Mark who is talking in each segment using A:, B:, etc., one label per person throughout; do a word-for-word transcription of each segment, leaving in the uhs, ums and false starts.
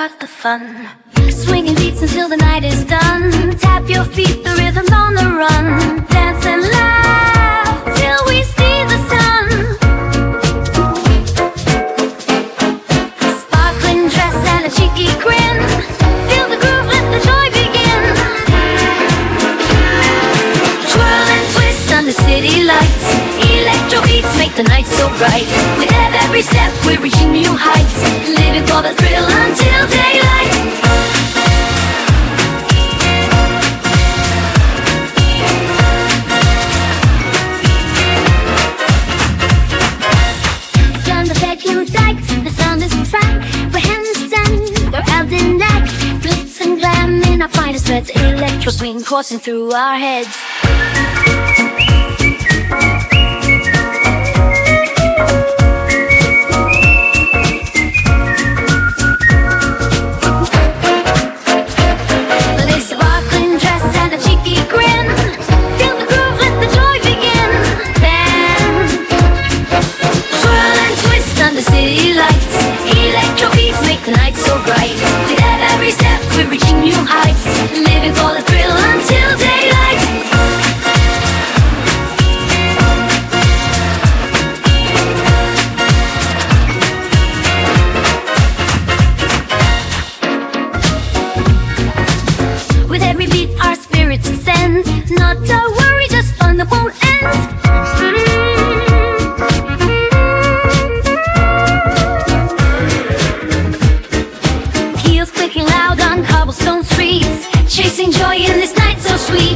A: start the fun. Swinging beats until the night is done. Tap your feet, the rhythm's on the run. Dance and laugh till we see the sun. Sparkling dress and a cheeky grin. Feel the groove, let the joy begin. Twirl and twist under city lights. Electro beats make the night so bright. With every step we're reaching new heights. Living for the thrill until daylight. Thunder vacuum dikes, the sound is track. We're handstand, we're out in neck. Glitz and glam in our finest threads. Electro swing coursing through our heads. City lights, electro beats make the night so bright. With every step we're reaching new heights. Living for the thrill until daylight. With every beat our spirits ascend. Not a worry, just fun that won't end. Cobblestone streets, chasing joy in this night so sweet.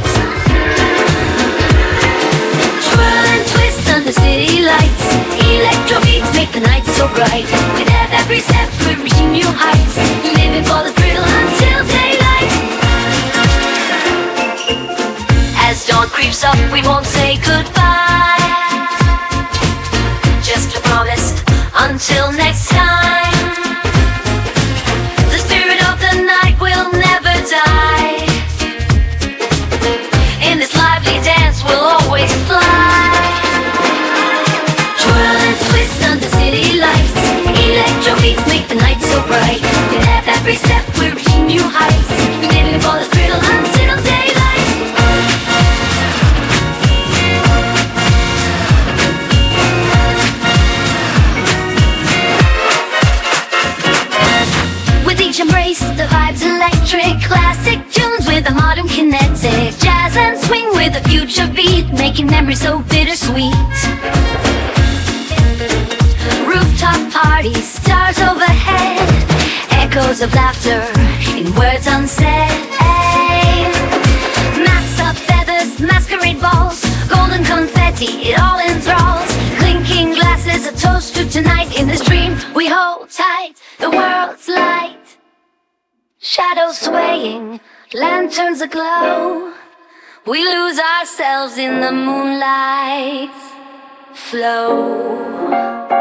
A: Twirl and twist under city lights. Electro beats make the night so bright. With every step we're reaching new heights. Living for the thrill until daylight. As dawn creeps up we won't say goodbye. Just a promise until next time. Die. In this lively dance we'll always fly. Twirl and twist under city lights. Electro beats make the night so bright. With every step we're reaching new heights. Living for the thrill until daylight. With each embrace the vibes electric. Classic tunes with a modern kinetic. Jazz and swing with a future beat. Making memories so bittersweet. Rooftop parties, stars overhead. Echoes of laughter in words unsaid. Masks of feathers, masquerade balls. Golden confetti, it all enthralls. Clinking glasses, a toast to tonight. In this dream we hold tight. The world's light. Shadows swaying, lanterns aglow. We lose ourselves in the moonlight's flow.